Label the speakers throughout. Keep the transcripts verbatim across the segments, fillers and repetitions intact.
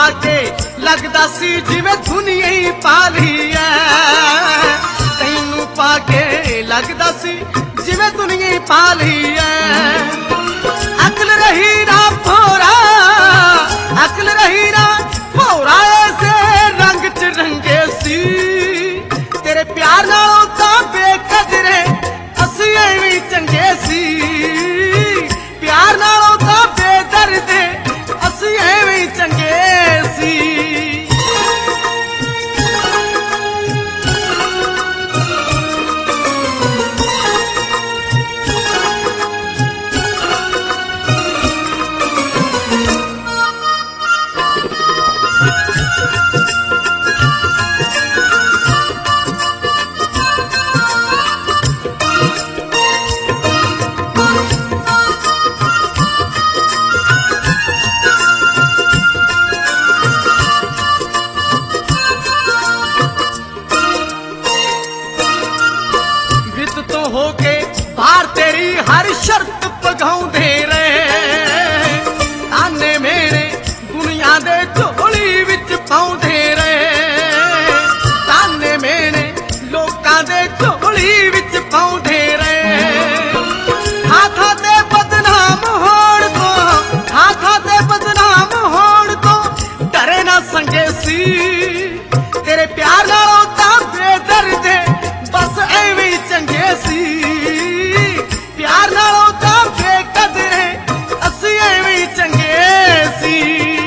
Speaker 1: पाके लगदा सी जिवें दुनिया ही पाली है। तैनू पाके लगदा सी जिवें दुनिया ही पाली है। अकल रही ना भोरा, अकल रही ना भोरा, ऐसे रंग च रंगे सी। तेरे प्यार नालों तां बेकदरे असीं एवें चंगे सी। प्यार नालों तां बेदर्दे असीं एवें चंगे सी। होके बाहर तेरी हर शर्त पगाउंदे रहे। ताने मेरे दुनिया दे झोली विच पाउंदे रहे। ताने मेरे लोकां दे झोली विच पाउंदे रहे। थां थां ते बदनाम होण तो, थां थां ते बदनाम होण तो डरे ना संगे सी। तेरे प्यार नालों तां बेदर्दे बस एवें चंगे सी। प्यार नालों तां बेकदरे असीं एवें चंगे सी।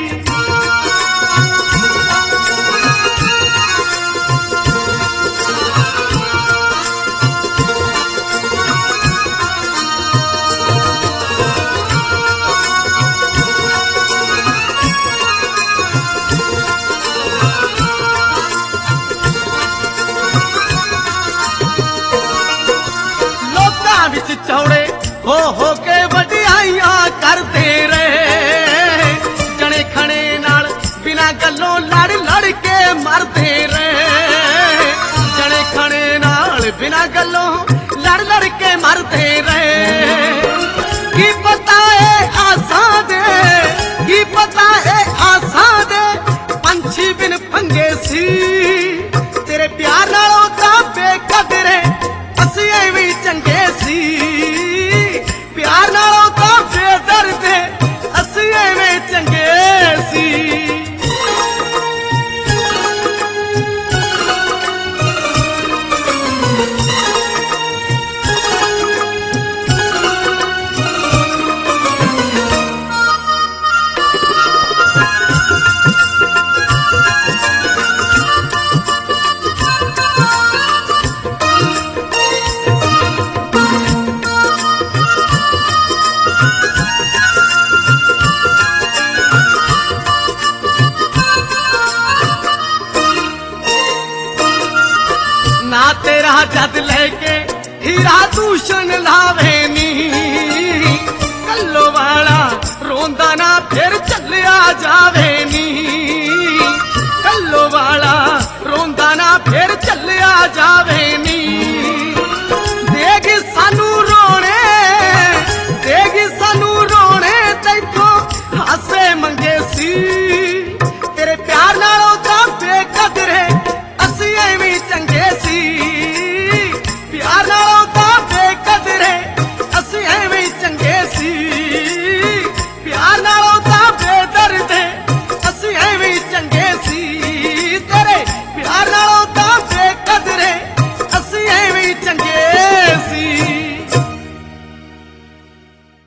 Speaker 1: विच चौड़े हो हो के वडियाइयां करते रहे। जने खने नाल बिना गल्लों लड़ लड़ के मरते रहे। जने खने नाल बिना गल्लों लड़ लड़ के मरते रहे। की पता है आसां दे, की पता है आसां दे पंछी बिन फंगे सी। तेरे प्यार नालों तां बेकदरे असीं एवें चंगे सी। प्यार नालों तां बेदर्दे असीं एवें चंगे सी। ना तेरा जद लेके हीरा दूषण लावे नी। कल्लो वाला रोंदा ना